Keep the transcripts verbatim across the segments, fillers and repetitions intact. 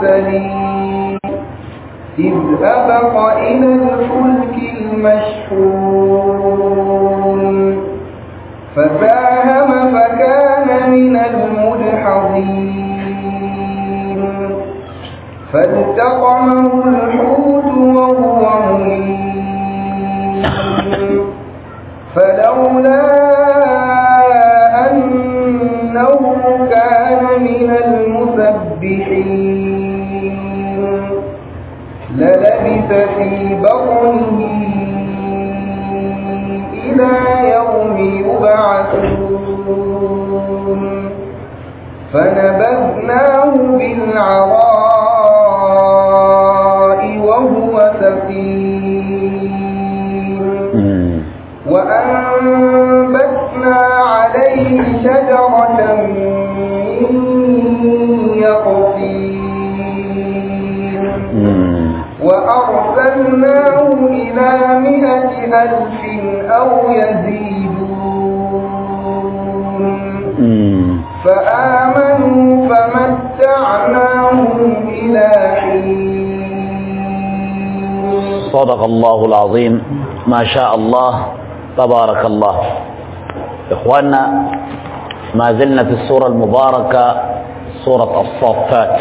المرسلين إذ أبق إلى الفلك المشحون فساهم فكان من المدحضين فالتقمه الحوت وهو مليم فلولا أنه كان من المسبحين للبث في بطنه إلى يوم يبعثون فنبذناه بالعراء وهو سقيم وأنبتنا عليه شجرة من يقطين وأرسلناه إلى مئة ألف أو يزيدون فآمنوا فمتعناهم إلى حين. صدق الله العظيم. ما شاء الله تبارك الله. إخواننا ما زلنا في السورة المباركة سورة الصافات،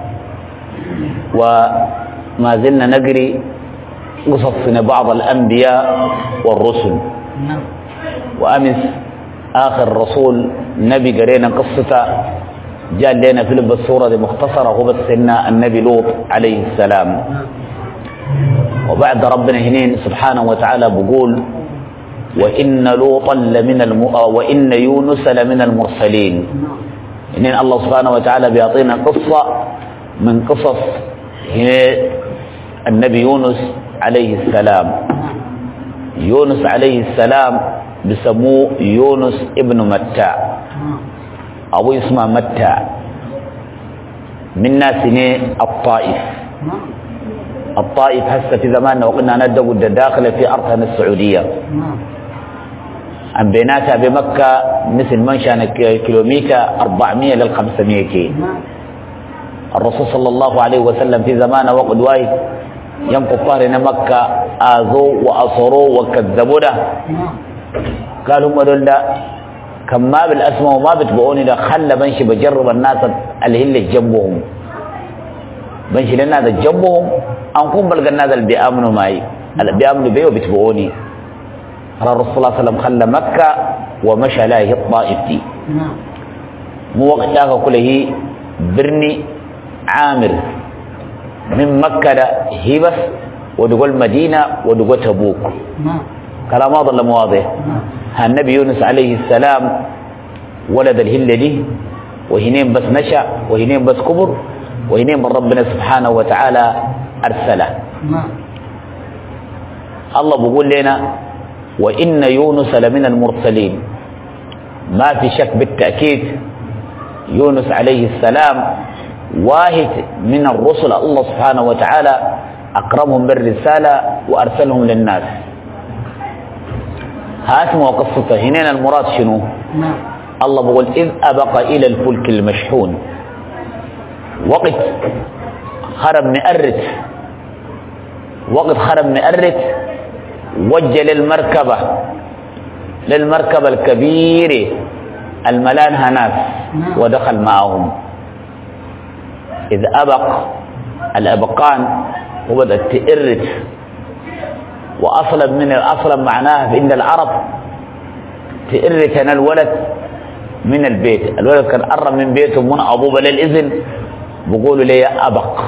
وما زلنا نجري قصص بعض الأنبياء والرسل. وأمس آخر رسول نبي قرينا قصته جاء لنا في لب السورة دي مختصرة، هو بس النبي لوط عليه السلام. وبعد ربنا هنين سبحانه وتعالى بقول وإن لوطا لمن الم... وإن يونس لمن المرسلين. هنين الله سبحانه وتعالى بيعطينا قصة من قصص النبي يونس عليه السلام. يونس عليه السلام بسموه يونس ابن متى أو اسمه متى، من ناس الطائف. الطائف هسه في زماننا وقلنا ندقوا الداخل في أرضنا السعودية، عن بيناتها بمكة مثل منشأ كيلومتر أربعمائة إلى خمسمائة كي. الرسول صلى الله عليه وسلم في زمانه وقت وايد يوم كفارنا مكة آذوا وأصروا وكذبوا له، قالوا هم دول ده كم ما بالأسماء وما بتبعوني ده، خلى بنشي بجرب الناس اللي اللي جنبهم، بنشي للناس جنبهم أنكم بلغ الناس اللي بيأمنوا معي اللي بيأمنوا بيه وبتبعوني. الرسول صلى الله عليه وسلم خلى مكة ومشى له الطائف دي. مو وقت ذاك كله برني عامر من مكة ده هي بس ودقول مدينة ودقول تبوك. كلام واضح ولا مو واضح؟ النبي يونس عليه السلام ولد الهلة دي، وهنين بس نشأ وهنين بس كبر وهنين من ربنا سبحانه وتعالى أرسله. الله بيقول لنا وإن يونس لمن المرسلين. ما في شك بالتأكيد يونس عليه السلام واحد من الرسل، الله سبحانه وتعالى أكرمهم بالرسالة وأرسلهم للناس. هاسمه قصته هنا المراد شنو؟ الله بيقول إذ أبق إلى الفلك المشحون، وقت خرب مئرت وقت خرب مئرت وجه للمركبة للمركبة الكبيرة الملانها ناس ودخل معهم. إذ أبق الأبقان وبدأت تئرت، وأصلا من الأصل معناها عند العرب تئرت أنا الولد من البيت، الولد كان قرب من بيته من أبوه للإذن بقولوا لي أبق.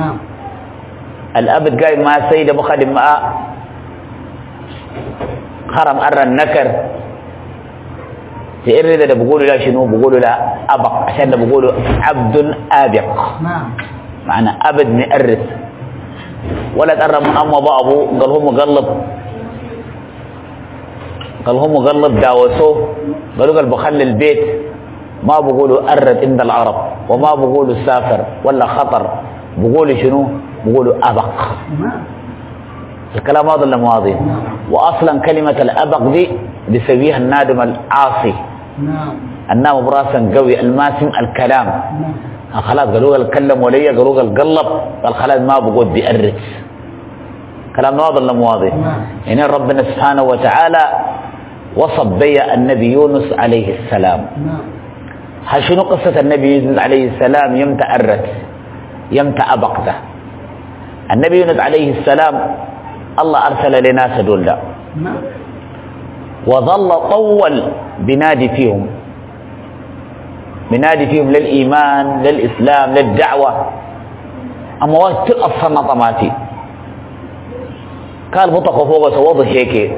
الأب قايم مع سيدة بخدم معاه خرم أرى النكر تئرت، ده بقولوا لا شنو؟ بقولوا لا أبق، عشان بقولوا عبد آبق، معنى أبد مئرث. ولد قرب من أمه بابه قال هو مقلب قال هو مقلب داوسوه، قالوا قال بخلي البيت. ما بقولوا أرد عند العرب، وما بقولوا سافر ولا خطر، بقولوا شنو؟ بقولوا أبق. الكلام هذا ولا ماضي؟ وأصلا كلمة الأبق دي بيسويها النادم العاصي، النام براسا قوي الماسم الكلام. خلاص قالوا قال كلم ولي قالوا قال قلب قال خلاص ما بقول بيأرت كلام واضح ولا مو واضح؟ يعني ربنا سبحانه وتعالى وصف بي النبي يونس عليه السلام. هل شنو قصة النبي يونس عليه السلام يمتى أرت يمتى أبقته؟ النبي يونس عليه السلام الله أرسل لناس دول وظل طول بنادي فيهم بنادي فيهم للإيمان للإسلام للدعوة أما وقت الصنة طماتي قال بطق فوق سوض هيك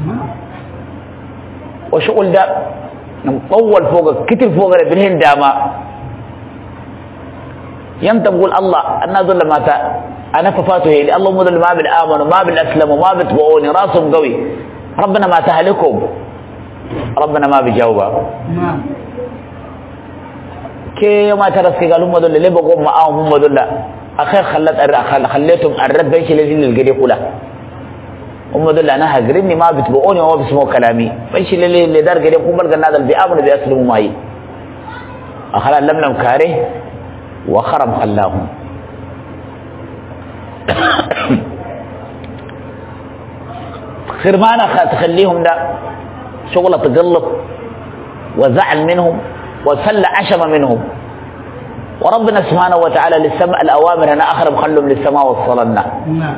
وشغل ده طول فوق كتر فوق بالهن داما يمتى بقول الله الناس دول ما تا أنا ففاته هي الله مدل ما بالآمن وما بالأسلم وما بتبعوني راسهم قوي ربنا ما تهلكهم ربنا ما بيجاوبها كي ما ترى قالوا هم دول اللي بقوا معاهم هم دول أخير خلت خليتهم الرد بيش الذين القري كله هم دول أنا هجرني ما بتبعوني وما بيسمعوا كلامي بيش اللي اللي دار قري كم بلقى هذا اللي بيآمنوا بيأسلموا معي أخلا لم لم كاره وخرم خلاهم خرمانة تخليهم ده شغلة تقلب وزعل منهم وسل عشم منهم وربنا سبحانه وتعالى للسماء الأوامر أنا أخرم خلهم للسماء وصلنا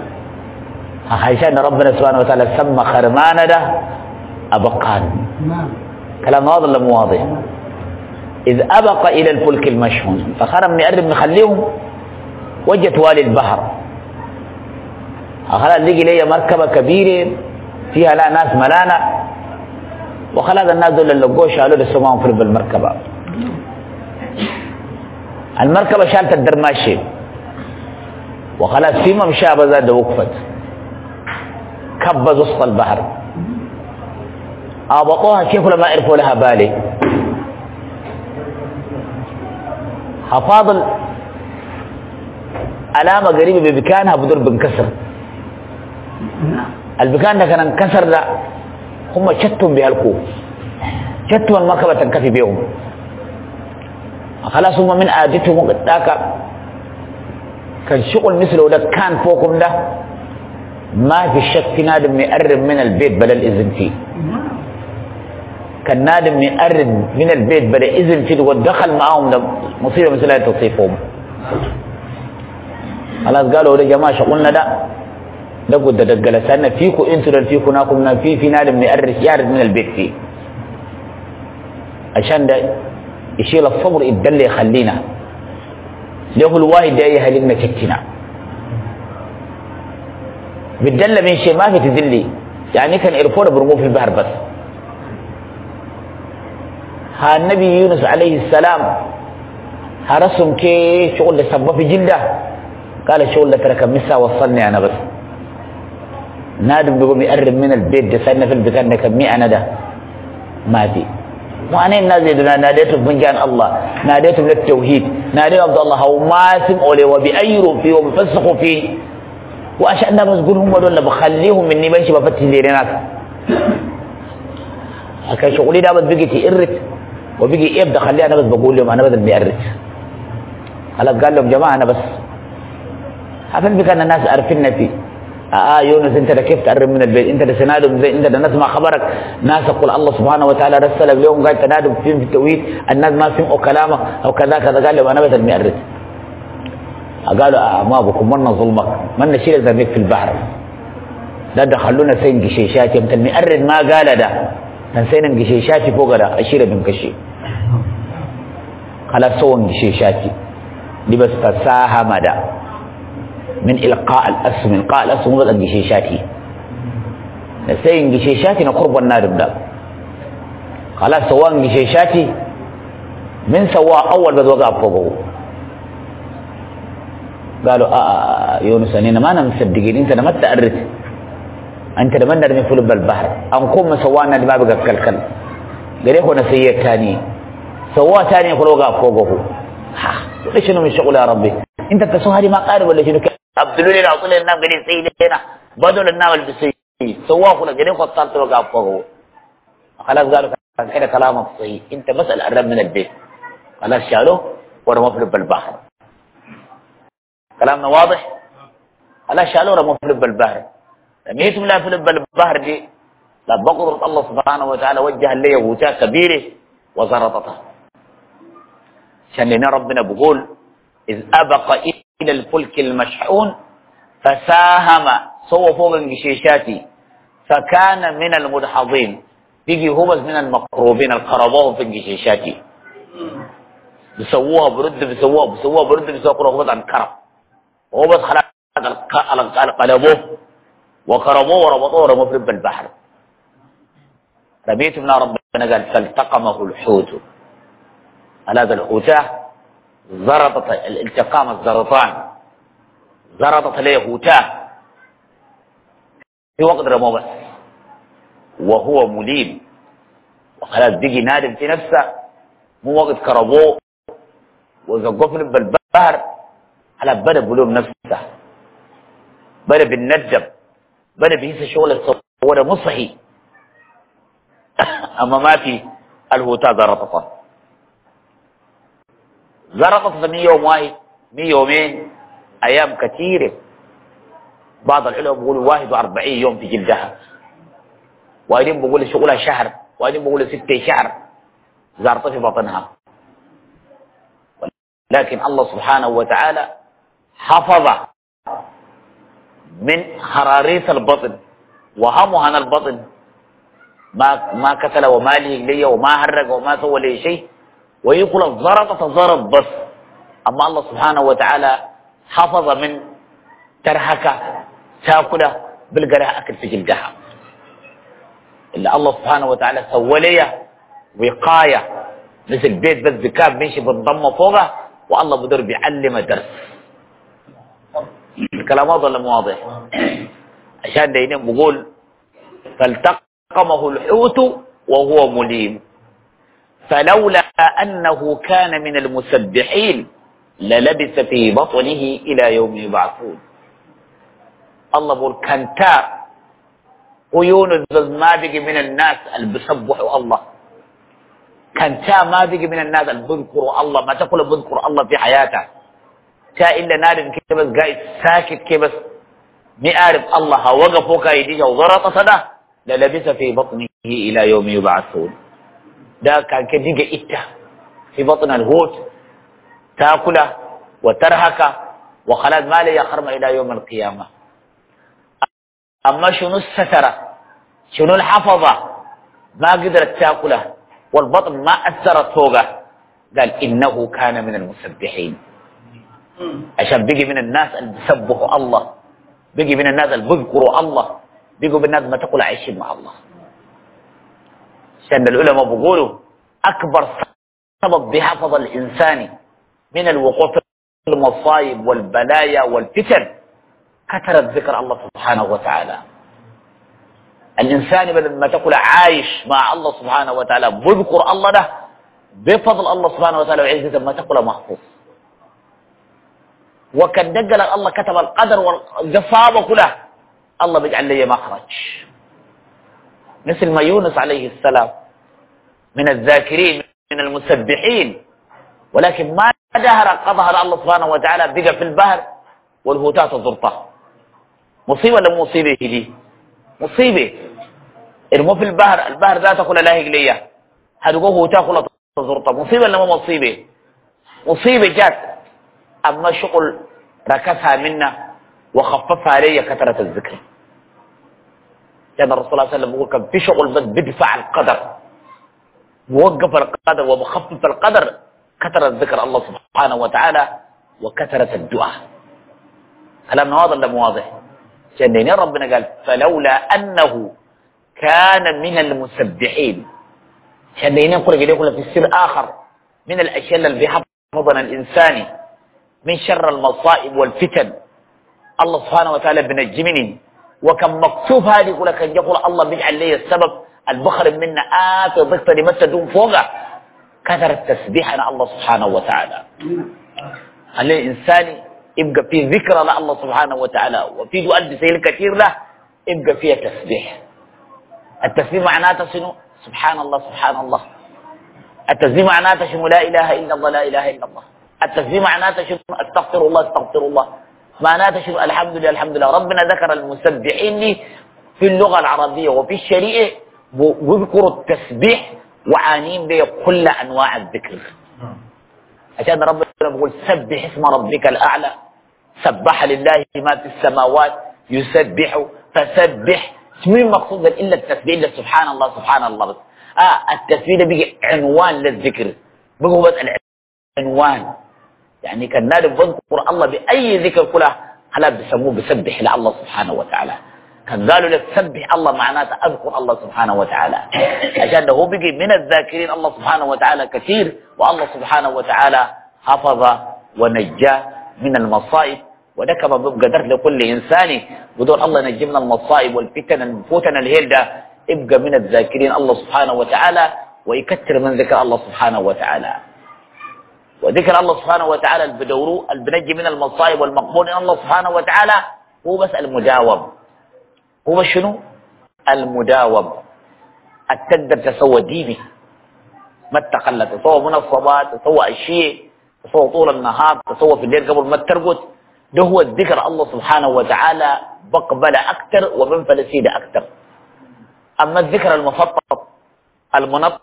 عشان ربنا سبحانه وتعالى سمى خرمانة ده أبقان كلام واضح ولا مو واضح؟ إذ أبق إلى الفلك المشحون فخرم من أرض مخليهم وجت والي البحر خلاص لقي لي مركبة كبيرة فيها لا ناس ملانة وخلاص الناس دول اللي لقوه شالوا للسماء في المركبة المركبة شالت الدرماشي وخلاص فيما مشى بزاد وقفت كبز وسط البحر أبطوها كيف لما عرفوا لها بالي حفاضل علامة قريبة ببكانها بدور بنكسر البكان ده كان انكسر ده هم شتهم بهالكو شتهم المركبة تنكفي بيهم خلاص هم من عادتهم وقت ذاك كان شغل مثله ده كان فوقهم ده ما في شك نادم يقرب من البيت بلا الإذن فيه كان نادم يقرب من البيت بلا إذن فيه ودخل معاهم ده مصيبة مثل تصيفهم خلاص قالوا يا جماعة شغلنا ده ده قد دقل سألنا فيكو انتو دل فيكو ناكم في في نادم يقرب يارد من البيت فيه عشان ده يشيل الصبر يدل يخلينا له الواحد ده يهلكنا شكنا بالدل من شيء ما في تدلي يعني كان إرفونا برموه في البحر بس ها النبي يونس عليه السلام هرسهم كي شغل سبب في جلده قال شغل ترك مسا وصلني أنا بس نادم بيقوم يقرب من البيت ده سألنا في البيت أنك مئة أنا ده ما في وأنا الناس يدنا ناديتهم من جان الله ناديتهم للتوحيد ناديتهم عبد الله وما سمعوا لي وبأيروا فيه وبفسخوا فيه وأشأنا مسجون هم دول بخليهم مني بنشي بفتش ديرينات كان شغلي ده بس بيجي تقرت وبيجي يبدأ خليه أنا بس بقول لهم أنا بدل بيقرت خلاص قال لهم جماعة أنا بس عارفين بكان الناس عارفيننا فيه آه يونس انت ده كيف تقرب من البيت انت ده سنادم زي انت ده نسمع خبرك ناس يقول الله سبحانه وتعالى رسل اليوم قال تنادم فيهم في التوحيد الناس ما سمعوا كلامه او كذا كذا قال لهم انا بدل مئرت قالوا آه ما بكم منا ظلمك منا نشيل ذنبك في البحر لا دخلونا سين قشيشات يمتى المئرد ما قال ده نسينا قشيشاتي فوق ده اشير من قشي خلاص سوى قشيشاتي دي بس تساهم ده من إلقاء الأسم من إلقاء الأسم مو بس الجشيشاتي نسين جشيشاتي نقرب النار ده خلاص سواء جشيشاتي من سواء أول بس وقع فوقه قالوا آه يونس أننا ما أنا مصدقين أنت ما تأرت أنت لما نرمي في لب البحر أنكم سواءنا ما بقى كلكل قال هو نسيت ثاني سواء ثاني يقول وقع فوقه ها ليش إنه من شغل يا ربي أنت تسوهري ما قارب ولا شنو عبدالله لنا أصول لنا قريب سيدنا بدل لنا والبسيط سواه كنا قريب خطرت وقع فوقه خلاص قالوا كده كلامك صحيح أنت مسألة قرب من البيت خلاص شالوه ورموا في لب البحر. كلامنا واضح؟ ألا شالوا رموا في لب البحر. رميتم لا في لب البحر دي لا بقدرة الله سبحانه وتعالى وجه لي غوتاء كبيرة وزرطتها. عشان لنا ربنا بيقول إذ أبق إلى الفلك المشحون فساهم سوى فوق الجشيشات فكان من المدحضين. بيجي هو بس من المقروبين القربوهم في الجشيشات بيسووها برد بيسووها بيسووها برد بيسووها قربوه عن كرب وهو بس خلاص قلبوه وقربوه وربطوه ورموه في لب البحر. رميت من ربنا قال فالتقمه الحوت. هذا الحوتاه زرطت الالتقام الزرطان زرطت له حوتاه في وقت رموه بس وهو مليم وخلاص بيجي نادم في نفسه مو وقت كربوه وزقوه في لب البحر على بدا بلوم نفسه بدا بالندب بدا بيهيس شغل الصوره مو صحيح. اما ما في الهوتا زرطته زرطته من يوم واحد من يومين ايام كثيره. بعض العلماء بيقولوا واحد وأربعين يوم في جلدها وبعدين بيقولوا شغلها شهر وبعدين بيقولوا ستة شهر زرطه في بطنها. لكن الله سبحانه وتعالى حفظ من حرارية البطن وهمها عن البطن ما ما قتل وما لي لي وما حرق وما سوى لي شيء ويقول الزرطة زرط بس. أما الله سبحانه وتعالى حفظ من ترهكة تاكله بالقراءة أكل في جلدها. إلا الله سبحانه وتعالى سوى لي وقاية مثل بيت بس ذكاب ماشي بالضمة فوقه والله بدر بيعلم درس. الكلام واضح ولا مو واضح؟ عشان دايما بقول فالتقمه الحوت وهو مليم فلولا أنه كان من المسبحين للبث في بطنه إلى يوم يبعثون. الله بقول كنتا عيون ما بقي من الناس اللي بيسبحوا الله كنتا ما بقي من الناس اللي بيذكروا الله ما تقول بيذكر الله في حياته تا إلا نادم كي بس قاعد ساكت كي بس مئارف الله وقفوك يديه وضرط صدا للبث في بطنه إلى يوم يبعثون. ده كان كديجة إتا في بطن الهوت تاكله وترهك وخلاص ما لي يخرم إلى يوم القيامة. أما شنو السترة شنو الحفظة ما قدرت تاكله والبطن ما أثرت فوقه قال إنه كان من المسبحين. عشان بيجي من الناس اللي بيسبحوا الله بيجي من الناس اللي بيذكروا الله بيجوا بالناس ما تقول عايشين مع الله. عشان العلماء بيقولوا أكبر سبب بحفظ الإنسان من الوقوع في المصايب والبلايا والفتن كثرة ذكر الله سبحانه وتعالى. الإنسان بدل ما تقول عايش مع الله سبحانه وتعالى بيذكر الله ده بفضل الله سبحانه وتعالى وعزته ما تقول محفوظ. وكان دقل الله كتب القدر والجصابة كلها الله بيجعل لي مخرج مثل ما يونس عليه السلام من الذاكرين من المسبحين ولكن ما دهر قضاها الله سبحانه وتعالى بقى في البحر والهوتات زرطه. مصيبة ولا مصيبة دي؟ مصيبة. ارموا في البحر البحر ذاته كلها لا هجلية هتقوه هوتا كلها زرطه. مصيبة ولا مو مصيبة؟ مصيبة جات. أما شغل ركزها منا وخففها علي كثرة الذكر. كان الرسول صلى الله عليه وسلم يقول كان في شغل بس بدفع القدر موقف القدر ومخفف القدر كثرة الذكر الله سبحانه وتعالى وكثرة الدعاء. كلامنا واضح ولا مو واضح؟ عشان ربنا قال فلولا أنه كان من المسبحين. عشان يقول يقول في السر آخر من الأشياء اللي بيحفظنا الإنساني من شر المصائب والفتن الله سبحانه وتعالى بنجمني وكم مكتوب هذه يقول لك يقول الله بيجعل لي السبب البخر منا آت ضغط لما تدوم فوقه كثر التسبيح على الله سبحانه وتعالى. خلي الإنسان يبقى في ذكر الله سبحانه وتعالى وفي دعاء بسيل كثير له يبقى فيها تسبيح. التسبيح معناته شنو؟ سبحان الله سبحان الله. التسبيح معناته شنو؟ لا إله إلا الله لا إله إلا الله. التسبيح معناته شنو؟ استغفر الله استغفر الله، معناته شنو؟ الحمد لله الحمد لله. ربنا ذكر المسبحين في اللغة العربية وفي الشريعة ويذكر التسبيح وعانين به كل أنواع الذكر، عشان ربنا بيقول سبح اسم ربك الأعلى، سبح لله ما في السماوات يسبح، فسبح مين مقصود إلا التسبيح إلا سبحان الله سبحان الله بس. آه التسبيح ده بيجي عنوان للذكر، بيجي بس العنوان، يعني كان نادم بذكر الله بأي ذكر كله هلا بسموه بسبح لله سبحانه وتعالى. كان قالوا لك سبح الله معناته أذكر الله سبحانه وتعالى، عشان هو بيجي من الذاكرين الله سبحانه وتعالى كثير، والله سبحانه وتعالى حفظ ونجاه من المصائب. وده كما بيبقى درس لكل إنسان بدون الله ينجي من المصائب والفتن الفتن الهيل ده، ابقى من الذاكرين الله سبحانه وتعالى ويكثر من ذكر الله سبحانه وتعالى. وذكر الله سبحانه وتعالى البدورو البنجي من المصائب والمقبول الله سبحانه وتعالى هو بس المداوم، هو شنو؟ المداوم. التقدر تسوى ديني ما تقل، تسوى من الصباح، تسوى الشيء، تسوى طول النهار، تسوى في الليل قبل ما ترقد، ده هو الذكر الله سبحانه وتعالى بقبل أكثر ومن فلسيد أكثر. أما الذكر المفطط المنطط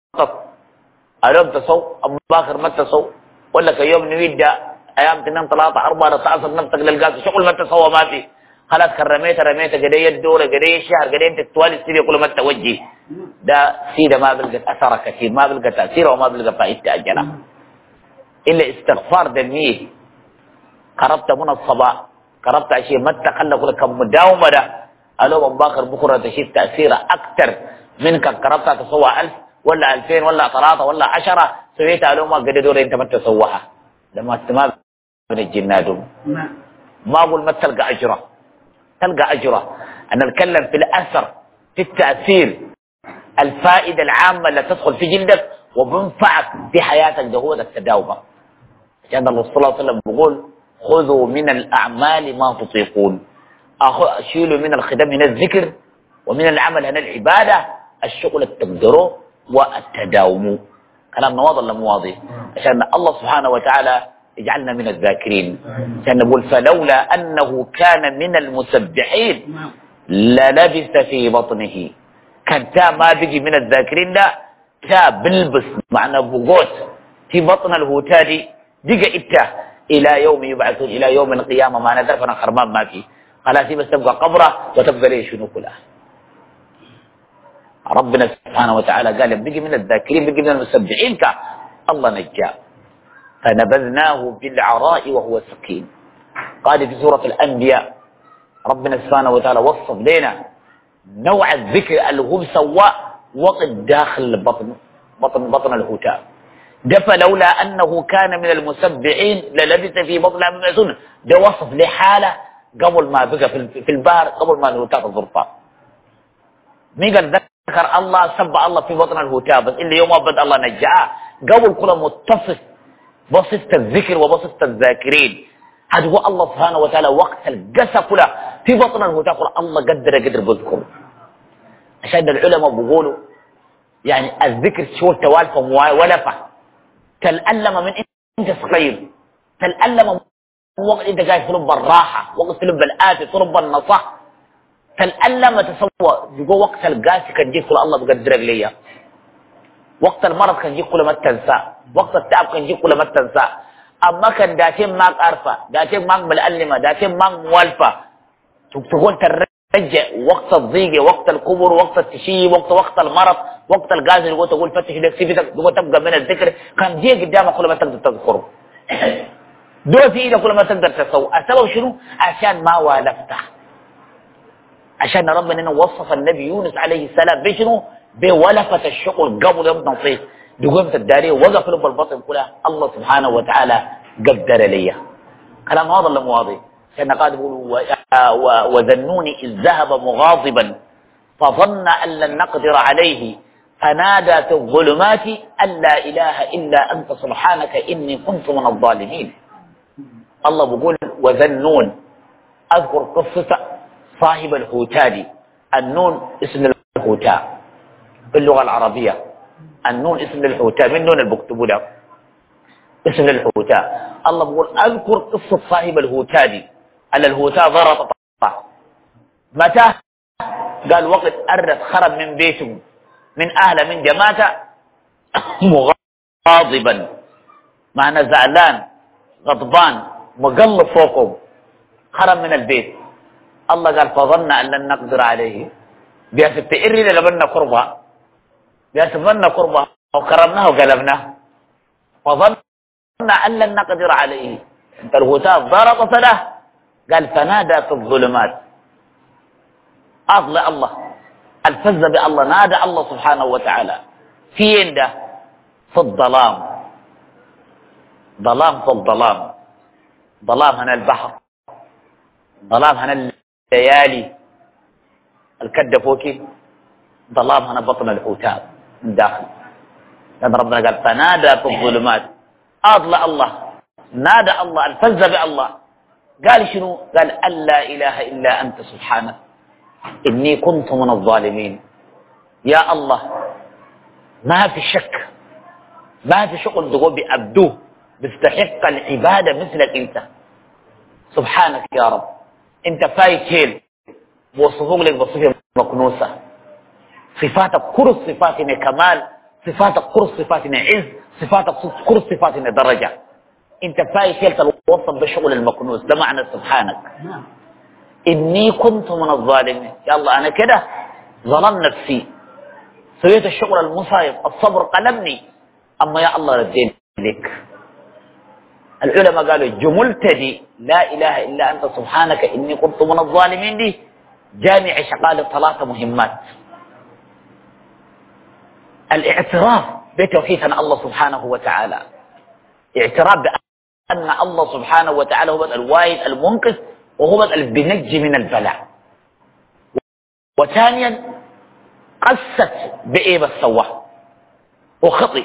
اليوم تسو أبو باكر ما تسو، ولا كيوم نويد أيام تنام ثلاثة أربعة تعصر نفسك للقاس شغل ما تسوى ما في، خلاص كرميت رميت قديه الدورة قديه الشهر قديه انت توالي السيدي كل ما توجه ده سيدة ما بلقت أثر كثير، ما بلقت تأثير وما بلقت فائدة أجلها إلا استغفار دميه. قربت من الصباح قربت أشياء ما تخلى كل كم مداومة ده ألو أبو باكر بكرة تشيف تأثيره أكثر من كان قربت تسوى ألف ولا ألفين ولا ثلاثة ولا عشرة سويت ألو ما قد دور أنت ما تسوها لما استماب من الجنات ما أقول ما تلقى أجره، تلقى أجره. أنا أتكلم في الأثر في التأثير الفائدة العامة اللي تدخل في جلدك وبنفعك في حياتك، ده هو التداوم. عشان الله صلى الله عليه وسلم بيقول خذوا من الأعمال ما تطيقون، أشيلوا من الخدم من الذكر ومن العمل هنا العبادة الشغل التقدره والتداوم. كلامنا واضح ولا مو واضح؟ عشان الله سبحانه وتعالى يجعلنا من الذاكرين. عشان نقول فلولا أنه كان من المسبحين للبث في بطنه، كان تا ما بيجي من الذاكرين لا تا بلبس معنى بقوت في بطن الهوتادي دقى إتا إلى يوم يبعثون إلى يوم القيامة، ما ندرف أنا خرمان ما فيه خلاص بس تبقى قبره وتبقى ليه شنو كلها. ربنا سبحانه وتعالى قال بقي من الذاكرين بقي من المسبحين كا الله نجاه فنبذناه بالعراء وهو سقيم. قال في سورة الأنبياء ربنا سبحانه وتعالى وصف لنا نوع الذكر اللي هو سواء وقت داخل بطن بطن بطن الهتاء ده، فلولا أنه كان من المسبحين للبث في بطن الهتاء. ده وصف لحالة قبل ما بقى في البحر قبل ما الهتاء الظرفاء. مين قال ذكر الله سبح الله في بطن الهتاء بس إلا يوم بدأ الله نجاه قبل كله متصف بصفة الذكر وبصفة الذاكرين. هذا هو الله سبحانه وتعالى وقت القسى كله في بطن الهتاء الله قدر قدر بذكر. عشان العلماء بيقولوا يعني الذكر شو توالفه ولفه تلألم من انت صغير، تلألم وقت انت قاعد تطلب الراحه، وقت تطلب الآتي تطلب النصح، تلألم تسوى بيقول وقت القاسي كان يجيك كل الله بقدرك ليا، وقت المرض كان يجيك كل ما تنسى، وقت التعب كان يجيك كل ما تنسى. اما كان داتين ماك عارفه داتين ماك ملألمه داتين ماك موالفه تقول ترجع وقت الضيق وقت الكبر وقت التشيب وقت وقت المرض وقت الغاز اللي تقول فتش لك سيبتك تبقى من الذكر كان جي قدامك كل ما تقدر تذكره دول في ايدك كل ما تقدر تسوي. السبب شنو؟ عشان ما والفته. عشان ربنا وصف النبي يونس عليه السلام بشنو؟ بولفة الشغل قبل يوم نصيف دقمت الدارية وقف له بالبطن كلها الله سبحانه وتعالى قدر لي. كلام واضح ولا مو واضح؟ كان قاعد يقول وذنوني إذ ذهب مغاضبا فظن أن لن نقدر عليه فنادى في الظلمات أن لا إله إلا أنت سبحانك إني كنت من الظالمين. الله بيقول وذنون، أذكر قصة صاحب الهوتادي. النون اسم الهوتاء باللغة العربية، النون اسم الهوتاء من نون اللي بكتبوا له. اسم الهوتاء. الله بيقول اذكر قصة صاحب الهوتاء دي، على الهوتاء ضرب متى؟ قال وقت أرد خرج من بيته من أهله من جماعته مغاضبا، معنى زعلان غضبان مقلب فوقه، خرج من البيت. الله قال فظن أن لن نقدر عليه، بيحسب تئري لبنا قربا، بيحسب لنا قربا وكرمناه وقلبناه، فظن أن لن نقدر عليه. انت الهتاف ضرب صداه، قال فنادى في الظلمات، أضلع الله الفز بالله، نادى الله سبحانه وتعالى في عنده في الظلام، ظلام في الظلام، ظلام هنا البحر، ظلام هنا الليالي الكد فوكي، ظلام هنا بطن الحوتات من داخل. لأن ربنا قال فنادى في الظلمات، أضلع الله نادى الله الفز بالله، قال شنو؟ قال أن لا إله إلا أنت سبحانك إني كنت من الظالمين. يا الله ما في شك، ما في شغل تقول بأبدوه بيستحق العبادة مثلك أنت، سبحانك يا رب. أنت فايت هيل وصفوك لك بصفة مكنوسة، صفاتك كرس صفاتنا كمال، صفاتك كرس صفاتنا عز، صفاتك كرس صفاتنا درجة. أنت فايت هيل توصف بشغل المكنوس، ده معنى سبحانك. إني كنت من الظالمين، يا الله أنا كده ظلم نفسي، سويت الشغل المصايب، الصبر قلبني، أما يا الله ردين لك. العلماء قالوا جملت دي لا إله إلا أنت سبحانك إني كنت من الظالمين دي جامع شغال ثلاثة مهمات. الاعتراف بتوحيد الله سبحانه وتعالى، اعتراف بأن الله سبحانه وتعالى هو الواحد المنقذ وهو البنجي من البلاء. وثانيا قست بإيه بس سواه وخطئ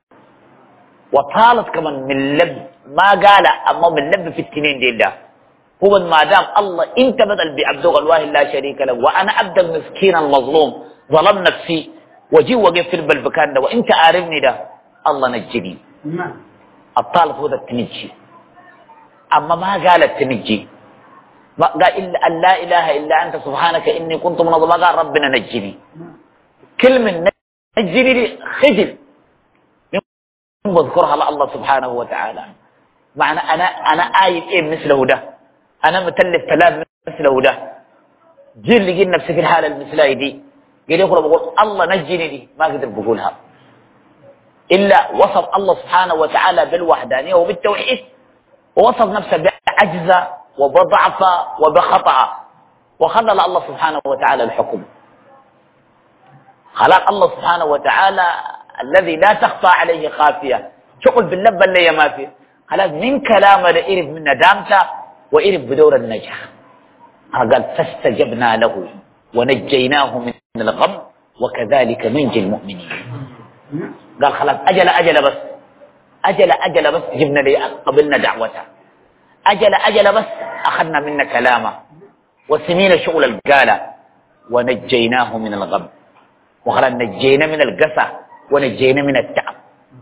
وطالت كمان من لب ما قال، أما من لب في التنين دي الله هو ما دام الله انت بدل بعبدك الواحد لا شريك له، وأنا أبدا مسكينا مظلوم ظلم نفسي وجي وقف في البكان ده وانت عارفني ده، الله نجني. الطالب هو التنجي، أما ما قال التنجي، ما قال إلا أن لا إله إلا أنت سبحانك إني كنت من الظالمين، قال ربنا نجني. كلمة نجني دي خجل بذكرها على الله سبحانه وتعالى، معنى أنا أنا آيب إيه مثله ده، أنا متلف كلام مثله ده، جيل لقيت نفسي في الحالة المثلية دي، قال يقرأ بقول الله نجني دي، ما قدر بقولها إلا وصف الله سبحانه وتعالى بالوحدانية وبالتوحيد، ووصف نفسه بعجزة وبضعف وبخطأ، وخلل الله سبحانه وتعالى الحكم. خلق الله سبحانه وتعالى الذي لا تخفى عليه خافية، شغل باللب اللي ما فيه، خلاص من كلامه لإرب من ندامته وإرب بدور النجاح. قال فاستجبنا له ونجيناه من الغم وكذلك ننجي المؤمنين. قال خلاص أجل أجل بس أجل أجل بس جبنا لي قبلنا دعوته، أجل أجل بس أخذنا منا كلامه وسمينا شغل القالة ونجيناه من الغم، وخلاص نجينا من القسى ونجينا من التعب.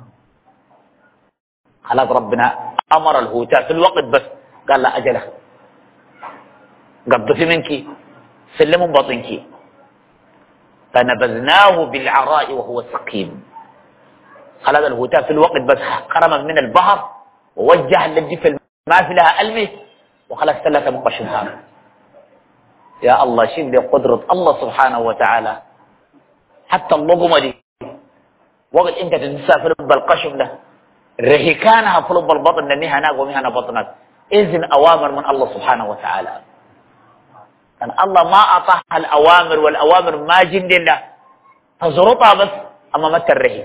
خلاص ربنا أمر الهوتاء في الوقت بس قال لا أجله قبض في منك سلم بطنك، فنبذناه بالعراء وهو سقيم. خلاص الهوتاء في الوقت بس قرم من البحر ووجه الذي في ما في لها ألمه، وخلاص ثلاثة مقشفها. يا الله شيء بقدرة الله سبحانه وتعالى، حتى اللقمة دي وقت انت تنسى في لب القشم ده رهيكانها في لب البطن لانها ناق ومهنا بطنك، اذن اوامر من الله سبحانه وتعالى. كان الله ما اعطاها الاوامر، والاوامر ما جند له تزرطها بس امامك الرهيك،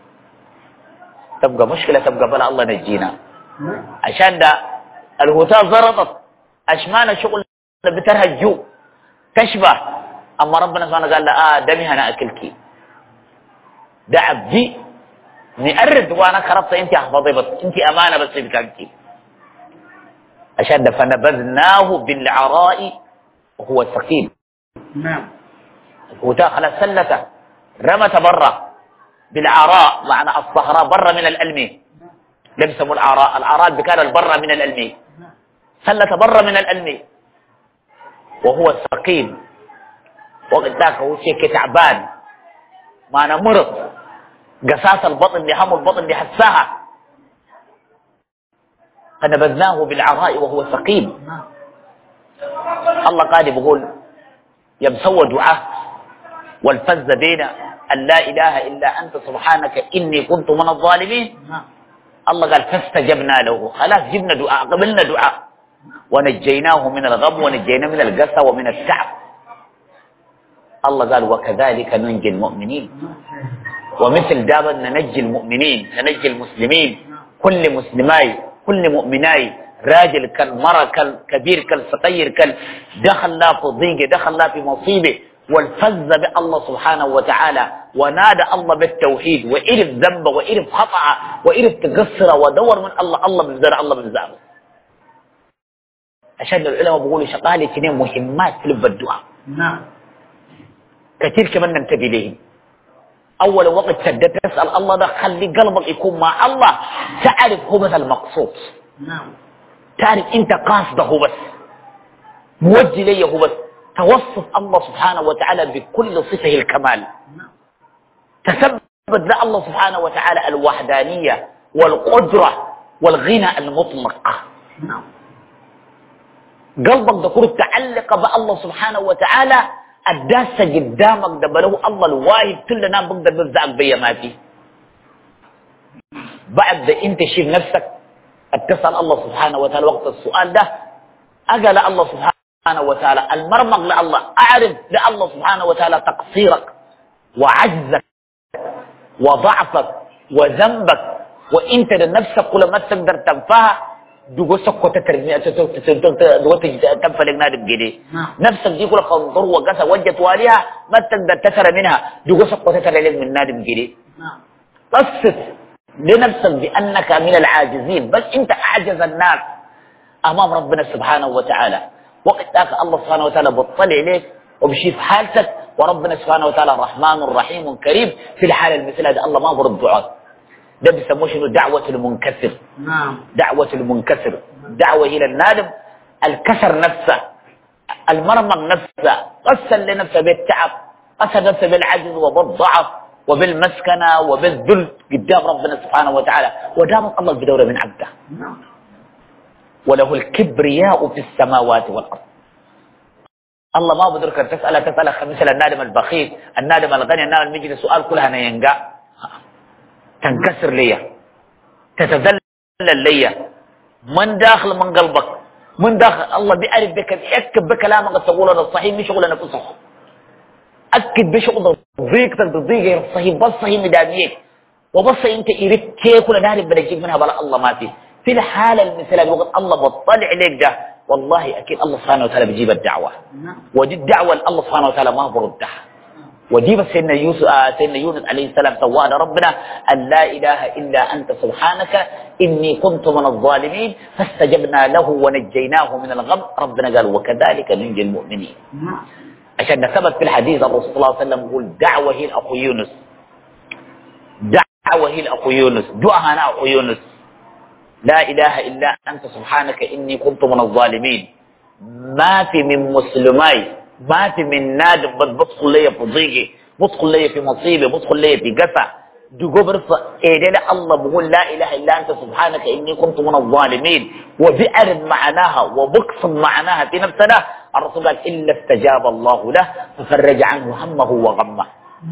تبقى مشكلة، تبقى بلا الله نجينا. عشان ده الهوتاء زرطت اشمان شغل بترها الجو تشبه، اما ربنا سبحانه قال لا آه دمي انا اكلك، ده عبدي نأرد وانا خربت انت احفظي بس انت امانه بس بكانتي. عشان ده فنبذناه بالعراء وهو سقيم. نعم الهوتاء خلاص سلته رمت برا بالعراء، معنى الصحراء برا من الألم، ده بيسموه الآراء. الآراء بكان البرة من الألمي، سلة برة من الألمي وهو سقيم، وقت ذاك هو شيء تعبان، ما أنا مرض، قساس البطن دي هم البطن دي حساها، فنبذناه بالعراء وهو سقيم. الله قال بيقول يمسوى دعاء والفز بين أن لا إله إلا أنت سبحانك إني كنت من الظالمين. الله قال فاستجبنا له، خلاص جبنا دعاء، قبلنا دعاء، ونجيناه من الغم ونجيناه من القسى ومن التعب. الله قال وكذلك ننجي المؤمنين، ومثل دابا ننجي المؤمنين، ننجي المسلمين، كل مسلماي كل مؤمناي، راجل كالمرأة كالكبير كالصغير كال دخل لا في ضيقة، دخل لا في مصيبة، والفز بالله سبحانه وتعالى، ونادى الله بالتوحيد، وإرف ذنبه وإرف خطأه وإرف تقصره ودور من الله، الله بزر الله بزر. عشان العلماء بيقولوا شغالة اثنين مهمات في لب الدعاء. نعم. كثير كمان ننتبه لهم. أول وقت سدت تسأل الله ده خلي قلبك يكون مع الله، تعرف هو بس المقصود. نعم. تعرف أنت قاصده هو بس، موجه ليه هو بس، توصف الله سبحانه وتعالى بكل صفه الكمال. نعم. تثبت لله سبحانه وتعالى الوحدانية والقدرة والغنى المطلق. نعم. قلبك ده كله تعلق بالله سبحانه وتعالى، الداسة قدامك ده بله الله الواحد كل نام بقدر بيرزقك بيا ما فيه. بعد ده انت شيف نفسك تسأل الله سبحانه وتعالى وقت السؤال ده، أجل الله سبحانه وتعالى المرمق لله، أعرف لله سبحانه وتعالى تقصيرك وعجزك وضعفك وذنبك، وانت لنفسك كل ما تقدر تنفعها دوغو سكو تترمي دوغو تنفلق نادم جدي. نفسك دي كل خنطر وقسى وجت واليها ما تقدر تتر منها دوغو سكو تترمي من نادم جدي. قصد لنفسك بأنك من العاجزين، بس انت أعجز الناس أمام ربنا سبحانه وتعالى. وقت ذاك الله سبحانه وتعالى بطلع عليك وبشيف حالتك، وربنا سبحانه وتعالى رحمن رحيم كريم. في الحالة المثل هذا الله ما برد دعاء، ده بيسموه شنو؟ دعوة المنكسر. نعم. دعوة المنكسر، دعوة إلى النادم، الكسر نفسه، المرمق نفسه، قسل لنفسه بالتعب، قسل نفسه بالعجز وبالضعف وبالمسكنة وبالذل قدام ربنا سبحانه وتعالى، ودامت الله بدورة من عبده. نعم. وله الكبرياء في السماوات والأرض. الله ما بدرك تسأل تسأل مثل النادم البخيل، النادم الغني، النادم المجلس، سؤال كلها نينقع، تنكسر ليا، تتذلل ليا، من داخل من قلبك، من داخل الله بيعرف بك، بيأكد بكلامك تقول هذا الصحيح مش شغل أنا فصح، أكد بشغل ضيقتك بضيقة الصحيح، بس صحيح مداميك، وبس أنت إيرك كيف ولا نعرف بنجيب منها بلا الله ما فيه. في الحالة المثلى وقت الله بطلع عليك ده، والله أكيد الله سبحانه وتعالى بيجيب الدعوة، ودي الدعوة الله سبحانه وتعالى ما بردها. ودي بس سيدنا يوسف آه سيدنا يونس عليه السلام سوانا ربنا أن لا إله إلا أنت سبحانك إني كنت من الظالمين فاستجبنا له ونجيناه من الغم. ربنا قال وكذلك ننجي المؤمنين. عشان ثبت في الحديث الرسول صلى الله عليه وسلم يقول دعوة هي الأخو يونس، دعوة هي الأخو يونس، دعاء أنا أخو يونس، لا إله إلا أنت سبحانك إني كنت من الظالمين. ما في من مسلماي، ما في من نادم بدخل لي في ضيقي، بدخل لي في مصيبه، بدخل لي في قفا دغبر فايدنا الله بقول لا اله الا انت سبحانك اني كنت من الظالمين، وبأرد معناها وبقصد معناها في نفسنا. الرسول قال الا استجاب الله له ففرج عنه همه وغمه.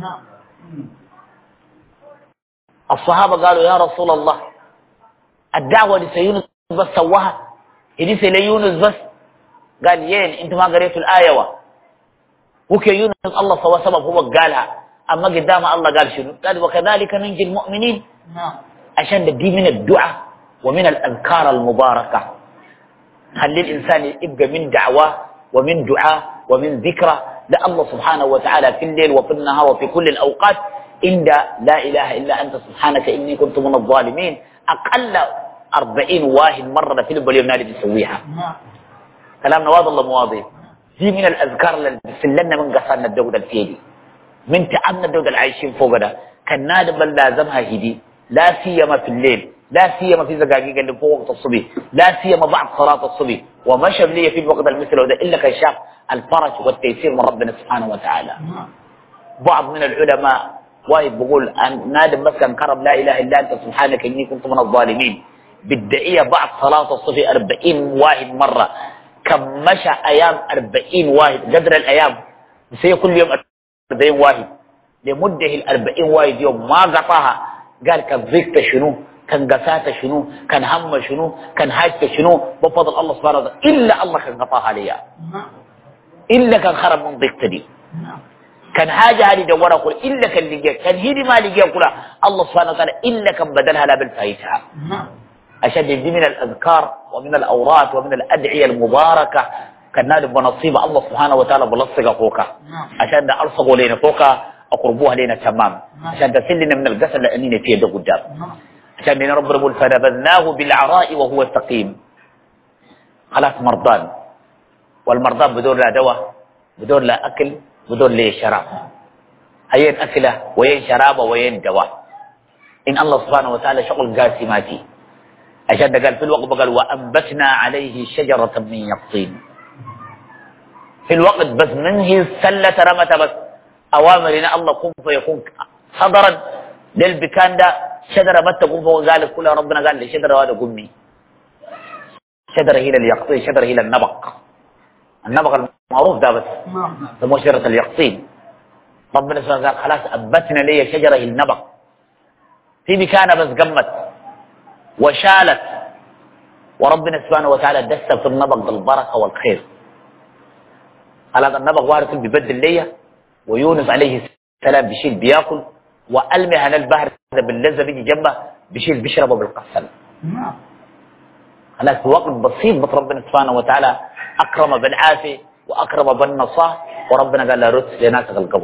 الصحابه قالوا يا رسول الله الدعوه لسيونس بس سواها، هدي ليونس بس؟ قال ين انت ما قريت الايه و وكي يونس الله سوى سبب هو قالها، اما قدام الله قال شنو؟ قال وكذلك ننجي المؤمنين. نعم. عشان دي من الدعاء ومن الاذكار المباركه، خلي الانسان يبقى من دعوه ومن دعاء ومن ذكرى لله سبحانه وتعالى في الليل وفي النهار وفي كل الاوقات. عند لا اله الا انت سبحانك اني كنت من الظالمين اقل أربعين واحد مره في اليوم نادي بيسويها. نعم. كلامنا واضح ولا مو واضح؟ دي من الاذكار اللي بتسلنا من قصرنا الدوله الفيدي، من تعبنا الدوله اللي عايشين فوق ده، كان نادم لازمها هدي لا سيما في الليل لا سيما في زقاقيق اللي فوق وقت الصبي، لا سيما بعد صلاة الصبي، ومشى لي في الوقت المثل وده إلا كان شاف الفرج والتيسير من ربنا سبحانه وتعالى. بعض من العلماء واحد بيقول أن نادم بس كان كرم لا إله إلا أنت سبحانك إني كنت من الظالمين، بالدقيقة بعد صلاة الصبي أربعين واحد مرة، كم مشى أيام أربعين واحد قدر الأيام سي كل يوم أربعين واحد لمدة الأربعين واحد يوم ما قطعها. قال كان ضيقت شنو، كان قساته شنو، كان هم شنو، كان حاجته شنو، بفضل الله سبحانه وتعالى إلا الله كان قطعها لي، إلا كان خرب من ضيقت دي، كان حاجة هذه دورها كل إلا كان لقيها، كان هيدي ما لقيها كلها الله سبحانه وتعالى إلا كان بدلها لا بالفايتها. عشان دي من الأذكار ومن الأوراد ومن الأدعية المباركة كان نادب ونصيب الله سبحانه وتعالى بلصق فوقها، عشان ده ألصقوا لنا فوقها أقربوها لنا تمام، عشان تسلنا من القسل لأننا فيه ده قدام، عشان دينا رب رب فنبذناه بالعراء وهو سقيم. خلاص مرضان، والمرضان بدون لا دواء بدون لا أكل بدون لا شراب، هين أكله وين شرابه وين دواء. إن الله سبحانه وتعالى شغل قاسماتي، عشان قال في الوقت قال وأنبتنا عليه شجرة من يقطين. في الوقت بس من هي السلة رمت بس أوامرنا الله كن فيكون صدرا للبكان ده شجرة ما تقوم فوق ذلك كلها ربنا قال لي شجرة هذا قمي، شجرة هي اليقطين، شجرة هي النبق، النبق المعروف ده بس سموه شجرة اليقطين. ربنا سبحانه قال خلاص أنبتنا لي شجرة هي النبق، في مكانها بس قمت وشالت، وربنا سبحانه وتعالى دس في النبق بالبركة والخير. هذا النبق وارث ببدل ليه، ويونس عليه السلام بيشيل بياكل، والمه على البحر باللذة بيجي جنبه بيشيل بيشربه بالقسل. خلاص في وقت بسيط بس ربنا سبحانه وتعالى أكرم بالعافية وأكرم بالنصاح، وربنا قال له رد لناسك القبر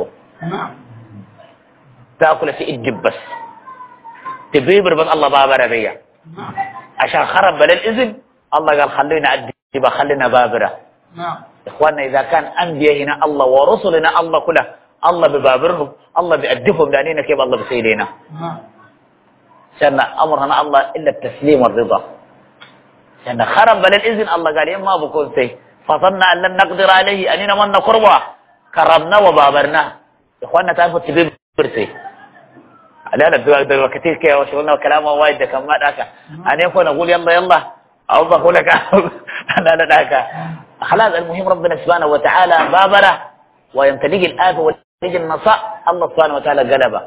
تاكل في الجب بس تبيبر بس الله بابر بيا عشان خرب بالإذن الله قال خلينا أدب خلينا بابرة. إخواننا إذا كان أنبياء هنا الله ورسلنا الله كله الله ببابرهم الله بيأدبهم لأننا كيف الله بسيدنا. عشان أمرنا الله إلا التسليم والرضا، عشان خرب بالإذن الله قال يما بكون سي فظن أن لن نقدر عليه أننا من قربا كرمنا وبابرنا. إخواننا تعرفوا تبيبر سي لا لا ده كثير كده وشغلنا وكلامه وايد كم ما ذاك أنا يكون أقول يلا يلا أو بقول لك أنا لا ذاك خلاص. المهم ربنا سبحانه وتعالى بابره ويمتلك الآب ويجي النصاء الله سبحانه وتعالى قلبه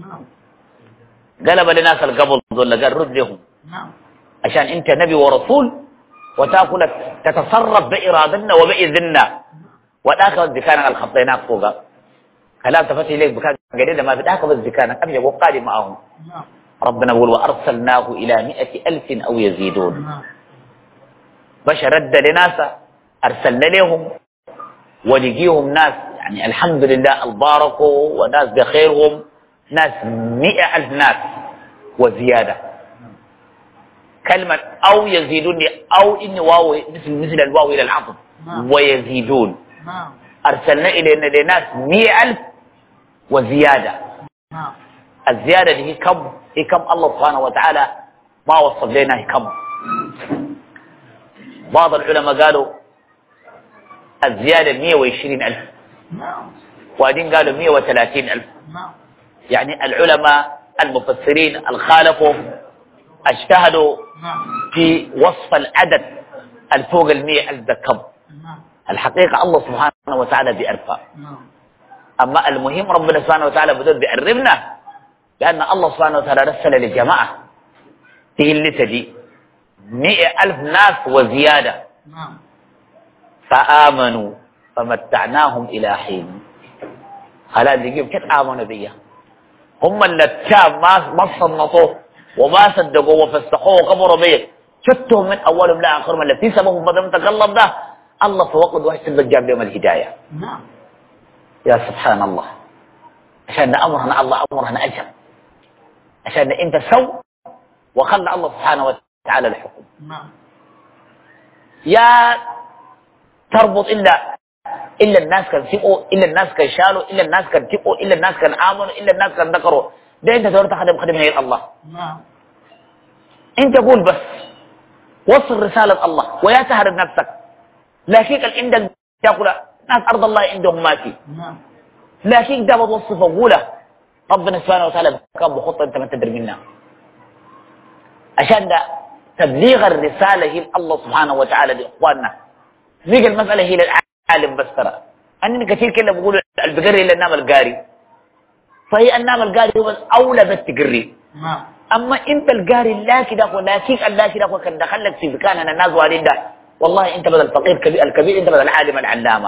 قلب لناس القبل دول قال رد لهم عشان أنت نبي ورسول وتأكل تتصرف بإرادتنا وبإذننا وتأخذ ذكانا الخطيناك فوق كلام تفتي ليك بكان قليلا ما بتأخذ الذكانا أبي أبو قادم معهم. ربنا يقول وأرسلناه إلى مئة ألف أو يزيدون. بشر رد لناس أرسلنا لهم ولقيهم ناس يعني الحمد لله الباركوا وناس بخيرهم ناس مئة ألف ناس وزيادة. كلمة أو يزيدون أو إن واو مثل مثل الواو إلى العطف ويزيدون. أرسلنا إلينا لناس مئة ألف وزيادة. الزيادة دي هي كم؟ هي كم الله سبحانه وتعالى ما وصف لنا هي كم. بعض العلماء قالوا الزيادة مئة وعشرين ألف وبعدين قالوا مئة وثلاثين ألف. يعني العلماء المفسرين الخالفوا اجتهدوا في وصف العدد الفوق المئة ألف ده كم. الحقيقة الله سبحانه وتعالى بيعرفها، أما المهم ربنا سبحانه وتعالى بدأ بيعرفنا لأن الله سبحانه وتعالى رسل للجماعة فيه اللي تجي مئة ألف ناس وزيادة فآمنوا فمتعناهم إلى حين. هلا اللي كيف آمنوا بيه هم اللي تشاب ما ما صنطوه وما صدقوا وفسقوه وكبروا به شفتهم من أولهم لا آخرهم اللي في سببهم بدهم تقلب ده الله في وقت واحد جاب لهم الهداية. نعم يا سبحان الله. عشان أمرنا الله أمرنا أجل عشان أنت سو وخلى الله سبحانه وتعالى الحكم. نعم يا تربط إلا إلا الناس كان سيئوا إلا الناس كان شالوا إلا الناس كان تقوا إلا الناس كان آمنوا إلا الناس كان ذكروا ده أنت دور تخدم خدم غير الله. نعم انت قول بس وصل رسالة الله ويا تهرب نفسك. لكن عندك تقول ناس أرض الله عندهم ما في، لكن ده بتوصف وقوله ربنا سبحانه وتعالى كان بخطة انت ما تدري منها. عشان ده تبليغ الرسالة هي الله سبحانه وتعالى لإخواننا. نيجي المسألة هي للعالم بس ترى أنني كثير كده بقولوا البقري إلا النام القاري، فهي النام القاري هو أولى بس تقري. أما أنت القاري لا كده ولا كيك لا كده وكان دخلك في مكان الناس وارين ده، والله أنت بدل الفقير الكبير, الكبير أنت بدل العالم العلامة.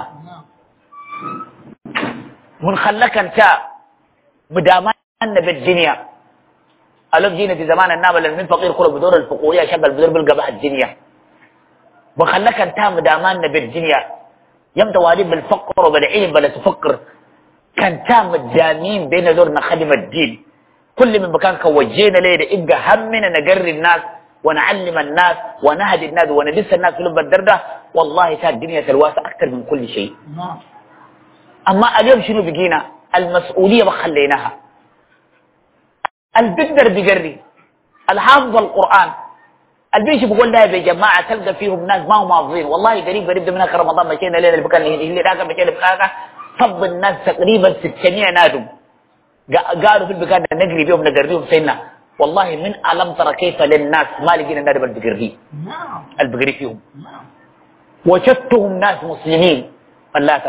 من خلك أنت مدامان بالدنيا. ألف جينا في زمان النام اللي من فقير كله بدور الفقورية شغل بدور بالقبح الدنيا. بخلك أنت مدامان بالدنيا يوم تواريب بالفقر وبالعلم بلا تفكر. كان تام الدامين بين دورنا خدم الدين. كل من مكان كوجينا ليه إبقى همنا نقري الناس ونعلم الناس ونهدي الناس وندس الناس في لب الدردة. والله كانت الدنيا تلواسة أكثر من كل شيء. أما اليوم شنو بقينا؟ المسؤولية بخليناها. البقدر بقري الحافظ القرآن البيش بقول لها يا جماعة تلقى فيهم ناس ما هم حافظين. والله قريب قريب ده من آخر رمضان مشينا ليلة اللي بكان اللي راقة مشينا بكاكا صب الناس تقريبا ستمائة نادم قالوا في البكان نقري بيهم نقريهم سينا. والله من ألم ترى كيف للناس ما لقينا نادم البقري البقري فيهم. وجدتهم ناس مسلمين ثلاثة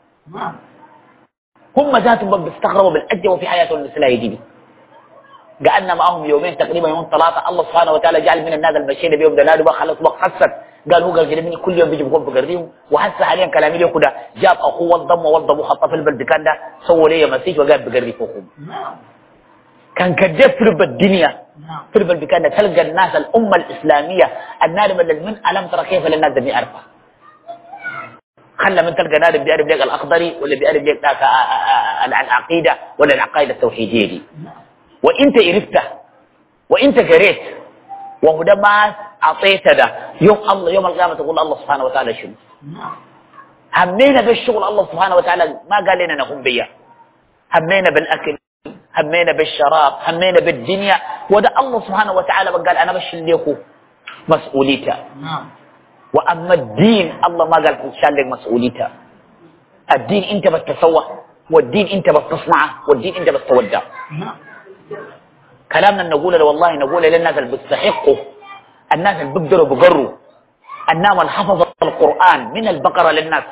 هم ذاتهم بيستغربوا بالأجة وفي حياتهم المثلية دي. قعدنا معهم يومين تقريبا يوم ثلاثة. الله سبحانه وتعالى جعل من الناس المشينا بيوم دلالوا بقى خلص بقى خسر. قال هو قال مني كل يوم بيجي بقول بقريهم. وحتى حاليا كلامي له كده جاب اخوه والضم والضم وحطه في البلد كان ده سووا لي مسيج وقال بقري فوقهم. كان كدف في الدنيا في البلد كان تلقى الناس الامه الاسلاميه النادم اللي من الم ترى كيف للناس ده بيعرفها. خلى من تلقى نادم بيعرف لك الاخضري ولا بيعرف لك العقيده ولا العقائد التوحيديه دي. وانت عرفته وانت قريت وهو ما اعطيت ده يوم الله يوم القيامه تقول الله سبحانه وتعالى شنو؟ همينا بالشغل الله سبحانه وتعالى ما قال لنا نقوم بيه. همينا بالاكل همينا بالشراب همينا بالدنيا وده الله سبحانه وتعالى قال انا بشيل لكم مسؤوليته. واما الدين الله ما قال شال لك مسؤوليته. الدين انت بتسوى والدين انت بتصنعه والدين انت بتودع. كلامنا نقوله والله نقوله للناس اللي بيستحقوا الناس اللي بيقدروا بقروا الناس اللي حفظوا القرآن من البقرة للناس.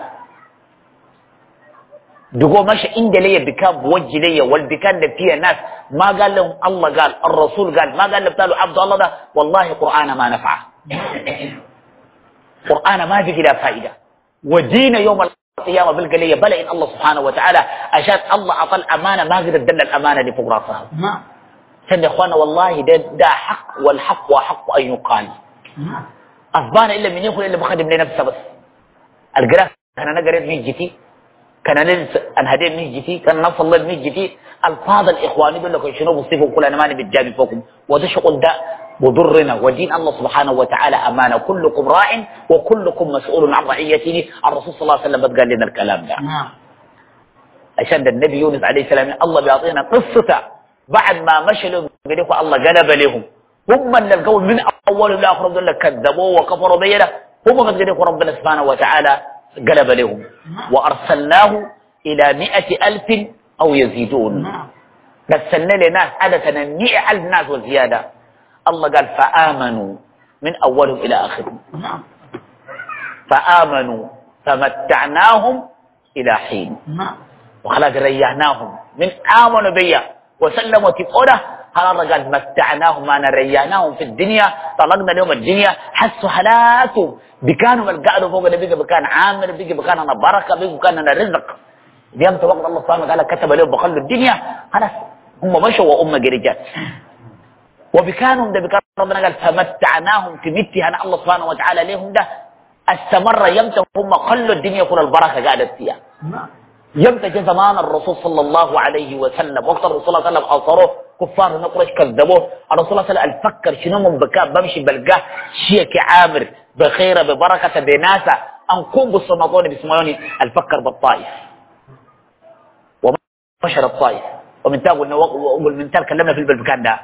دقوا ماشي عند لي بكان بوجه لي والبكان اللي فيها ناس ما قال لهم الله قال الرسول قال ما قال لهم عبد الله ده والله قرآن ما نفعه. قرآن ما بقي له فائدة. ودين يوم القيامة بلقى لي بلا إن الله سبحانه وتعالى عشان الله أعطى الأمانة ما قدر دل الأمانة دي فوق راسها. سيد يا اخوانا والله ده, ده حق والحق وحق ان يقال. اصبحنا الا من يقول الا بخدم لنفسه بس. القراءه كان انا قريت من جتي كان انا انا هديت من جتي كان انا صليت من جتي. الفاظ الاخوان يقول لك شنو بصيفه كل انا ماني بتجامل فوقكم وده شغل ده بضرنا. ودين الله سبحانه وتعالى امانه كلكم راع وكلكم مسؤول عن رعيته. الرسول صلى الله عليه وسلم قال لنا الكلام ده. عشان النبي يونس عليه السلام الله بيعطينا قصته بعد ما مشى لهم قالوا الله قلب لهم. هم اللي القول من اول لاخر يقول لك كذبوا وكفروا بينا. هم ما قالوا ربنا سبحانه وتعالى قلب لهم. وارسلناه الى مئة الف او يزيدون. رسلنا لناس عددنا مئة الف ناس وزياده. الله قال فامنوا من اولهم الى اخرهم. فامنوا فمتعناهم الى حين وخلاص ريحناهم من امنوا بيا وسلموا تقوله. هذا قال متعناهم ما نرياناهم في الدنيا طلقنا لهم الدنيا حسوا حالاتهم بكانوا القعدوا فوق بيجي بكان عامر بيجي بكان انا بركه بيجي بكان انا رزق. اليوم وقت الله سبحانه وتعالى كتب لهم بخلوا الدنيا خلاص هم مشوا وام جريجات وبكانهم ده بكان ربنا قال فمتعناهم تمتها انا الله سبحانه وتعالى لهم ده استمر يمتى هم خلوا الدنيا كل البركه قعدت فيها. يمتى جاء زمان الرسول صلى الله عليه وسلم وقت الرسول صلى الله عليه وسلم أصروه كفار قريش كذبوه. الرسول صلى الله عليه وسلم فكر شنو من بكاء بمشي بلقاه شيء كعامر بخيره ببركه بناسه انكم بالصمدون بسمعوني الفكر بالطائف وبشر الطائف ومن تاق ومن تاق كلمنا في البلكان ده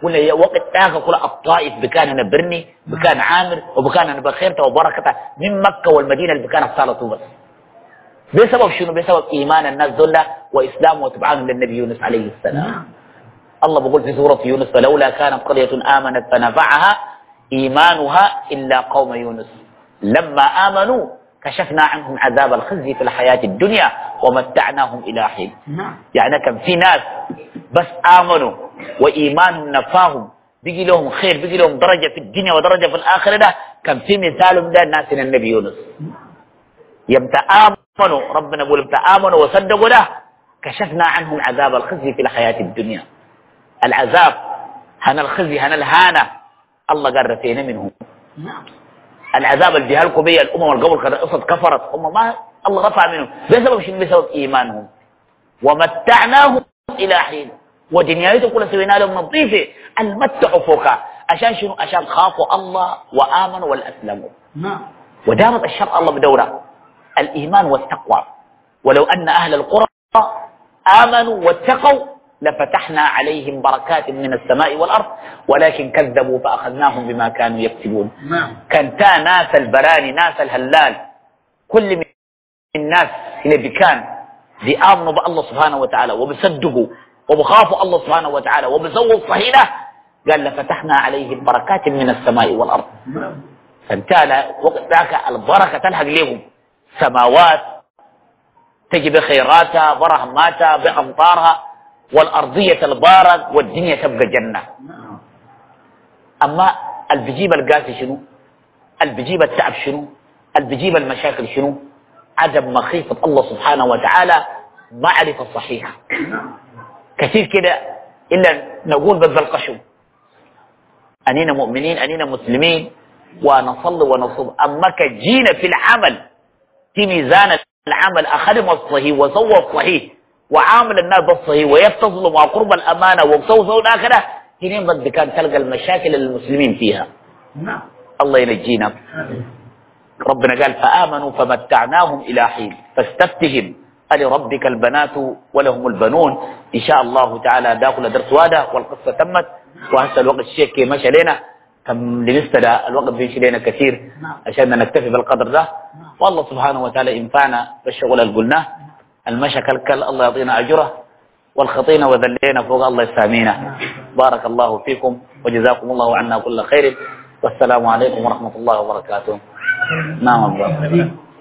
قلنا يا وقت تاخا كل الطائف بكان نبرني بكان عامر وبكان نبخيرته وبركته من مكة والمدينة اللي بكان صالته بس بسبب شنو؟ بسبب إيمان الناس دول وإسلام وتبعهم للنبي يونس عليه السلام. الله بيقول في سورة يونس فلولا كانت قرية آمنت فنفعها إيمانها إلا قوم يونس لما آمنوا كشفنا عنهم عذاب الخزي في الحياة الدنيا ومتعناهم إلى حين. يعني كان في ناس بس آمنوا وإيمانهم نفاهم بيجي لهم خير بيجي لهم درجة في الدنيا ودرجة في الآخرة. ده كان في مثالهم ده الناس النبي يونس يمتى آمنوا ربنا يقول يمتى آمنوا وصدقوا له كشفنا عنهم عذاب الخزي في الحياة الدنيا. العذاب هنا الخزي هنا الهانة الله قال رفينا منهم. العذاب اللي جهلكم به الأمم القبل قصد كفرت هم ما الله رفع منهم بسبب شنو؟ بسبب إيمانهم ومتعناهم إلى حين ودنياته كلها سوينا لهم نظيفة المتع فوقها عشان شنو؟ عشان خافوا الله وآمنوا والأسلموا. ودامت الشرع الله بدوره الإيمان والتقوى ولو أن أهل القرى آمنوا واتقوا لفتحنا عليهم بركات من السماء والأرض ولكن كذبوا فأخذناهم بما كانوا يكسبون. كان تا ناس البراني ناس الهلال كل من الناس اللي بكان بيآمنوا بالله سبحانه وتعالى وبصدقوا وبخافوا الله سبحانه وتعالى وبزووا الصهيلة قال لفتحنا عليهم بركات من السماء والأرض. فانتهى وقت ذاك البركة تلحق لهم سماوات تجي بخيراتها برهماتها بأمطارها والأرضية البارد والدنيا تبقى جنة. أما اللي بيجيب القاسي شنو؟ اللي بيجيب التعب شنو؟ اللي بيجيب المشاكل شنو؟ عدم مخيفة الله سبحانه وتعالى معرفة صحيحة. كثير كده إلا نقول بالقشم أنينا مؤمنين أنينا مسلمين ونصلي ونصوم أما كجينا في العمل في ميزان العمل أخدم الصحيح وسوى الصحيح وعامل الناس بالصحيح ويتصل مع قرب الأمانة وسوى الآخرة هنا بد كان تلقى المشاكل المسلمين فيها. الله ينجينا. ربنا قال فآمنوا فمتعناهم إلى حين فاستفتهم ألربك البنات ولهم البنون. إن شاء الله تعالى داخل درس وادا والقصة تمت وهسه الوقت الشيخ كي مشى لنا كم لنستدى الوقت بيمشي لنا كثير عشان نكتفي بالقدر ده. والله سبحانه وتعالى ينفعنا بالشغل اللي قلناه المشى كالكل الله يعطينا أجره والخطينا وذلينا فوق الله يسامينا. بارك الله فيكم وجزاكم الله عنا كل خير والسلام عليكم ورحمة الله وبركاته. نعم الله.